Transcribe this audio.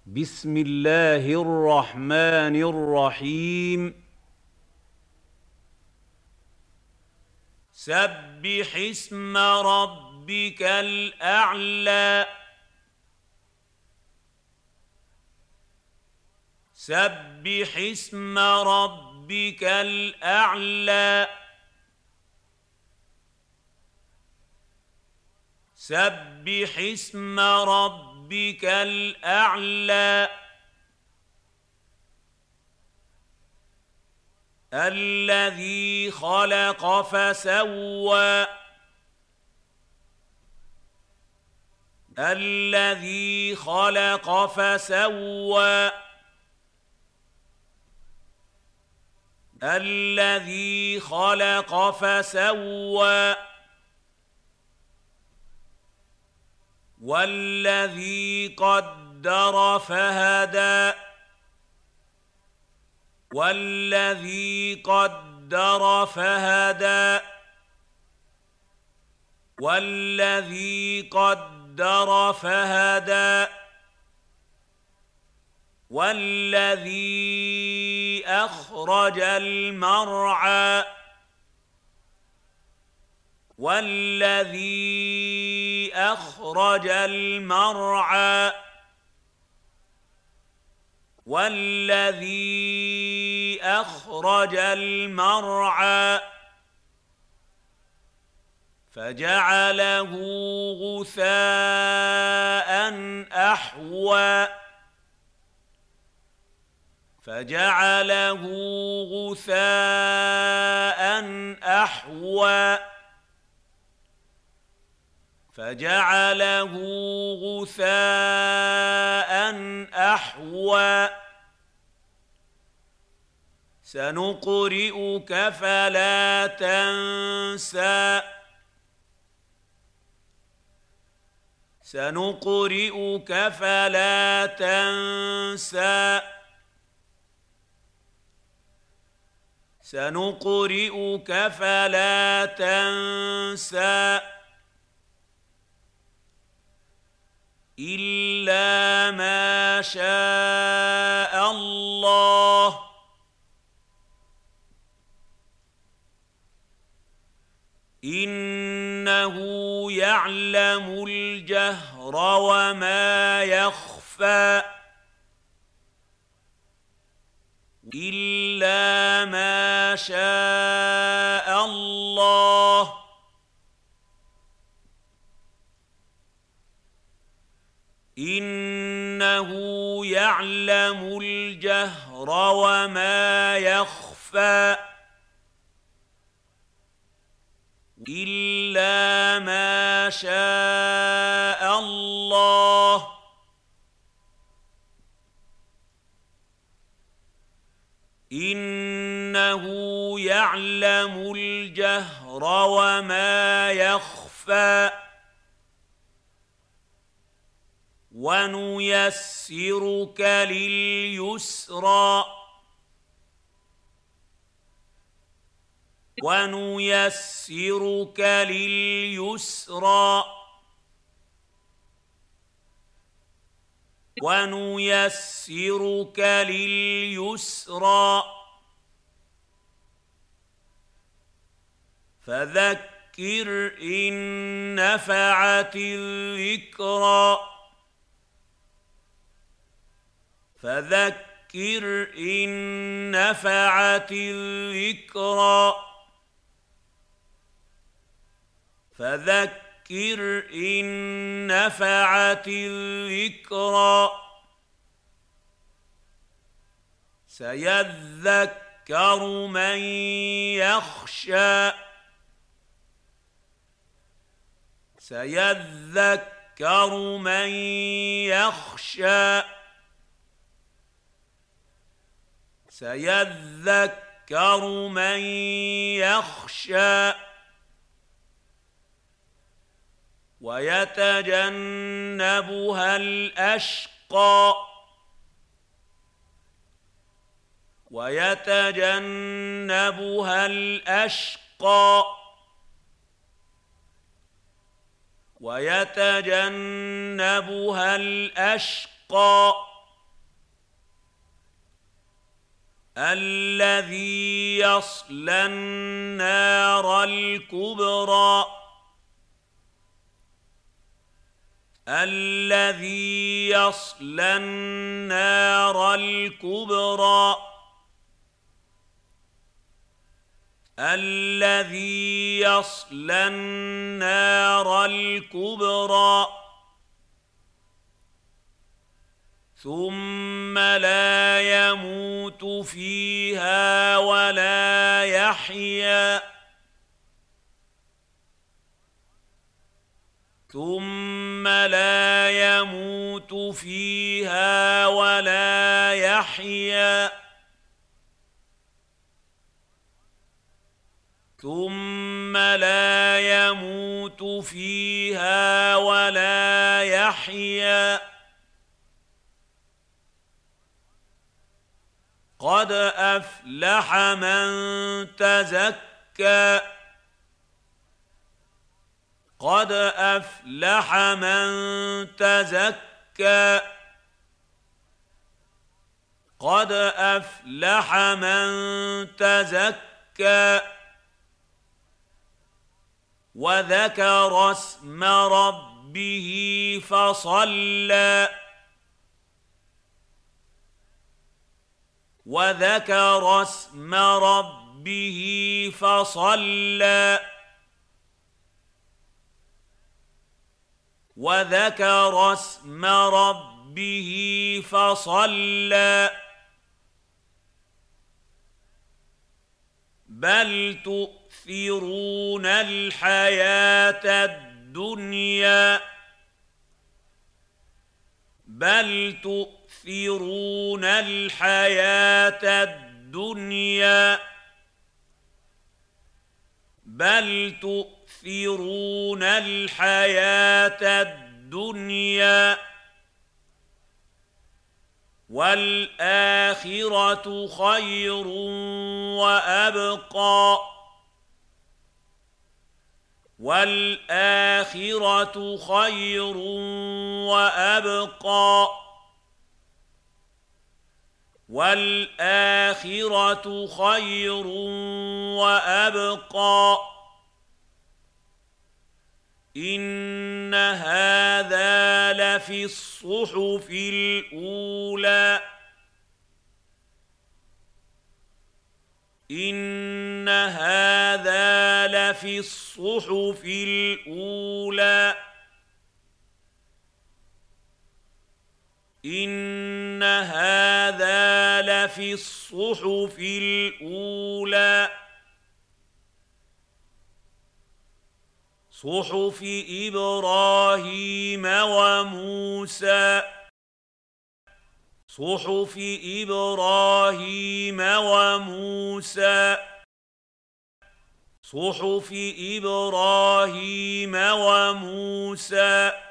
بسم الله الرحمن الرحيم. سبح اسم ربك الأعلى. سبح اسم ربك الأعلى. سبح اسم ربك الأعلى. الذي خلق فسوى. الذي خلق فسوى. الذي خلق فسوى. والذي قدر فهدى. والذي قدر فهدى. والذي قدر فهدى. والذي أخرج المرعى. والذي أخرج المرعى. والذي أخرج المرعى فجعله غثاء أحوى. فجعله غثاء أحوى. فجعله غثاء أحوى. سنقرئك فلا تنسى. سنقرئك فلا تنسى. سنقرئك فلا تنسى إلا ما شاء الله. إنه يعلم الجهر وما يخفى. إلا ما شاء الله. إنه يعلم الجهر وما يخفى. إلا ما شاء الله. إنه يعلم الجهر وما يخفى. ونيسرك لليسرى. ونيسرك لليسرى. ونيسرك لليسرى فذكر إن نفعت الذكرى. فذكر إن نفعت الذكرى. فذكر إن نفعت الذكرى سيذكر من يخشى. سيذكر من يخشى. سيذكر من يخشى ويتجنبها الأشقى. ويتجنبها الأشقى. ويتجنبها الأشقى الذي يصلى النار الكبرى الذي يصلى النار الكبرى الذي يصلى النار الكبرى ثم لا يموت فيها ولا يحيا ثم لا يموت فيها ولا يحيا ثم لا يموت فيها ولا يحيا قد أفلح من تزكى قد أفلح من تزكى قد أفلح من تزكى وذكر اسم ربه فصلى وذكر اسم ربه فصلى وذكر اسم ربه فصلى بل تؤثرون الحياة الدنيا بل تؤثرون الحياة الدنيا بل تؤثرون الحياة الدنيا والآخرة خير وأبقى والآخرة خير وأبقى والآخرة خير وأبقى إن هذا لفي الصحف الأولى إن هذا لفي الصحف الأولى إن هذا لفي الصحف الأولى صحف إبراهيم وموسى صحف إبراهيم وموسى صحف إبراهيم وموسى